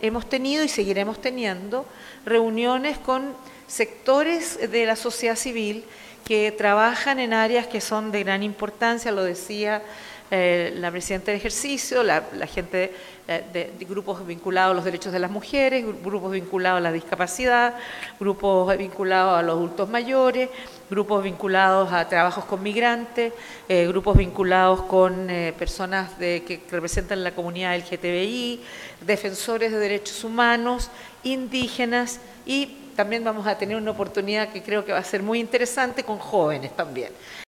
hemos tenido y seguiremos teniendo reuniones con sectores de la sociedad civil que trabajan en áreas que son de gran importancia, lo decía la presidenta de ejercicio, la gente de grupos vinculados a los derechos de las mujeres, grupos vinculados a la discapacidad, grupos vinculados a los adultos mayores, grupos vinculados a trabajos con migrantes, grupos vinculados con personas que representan la comunidad LGTBI, defensores de derechos humanos, indígenas, y también vamos a tener una oportunidad que creo que va a ser muy interesante con jóvenes también.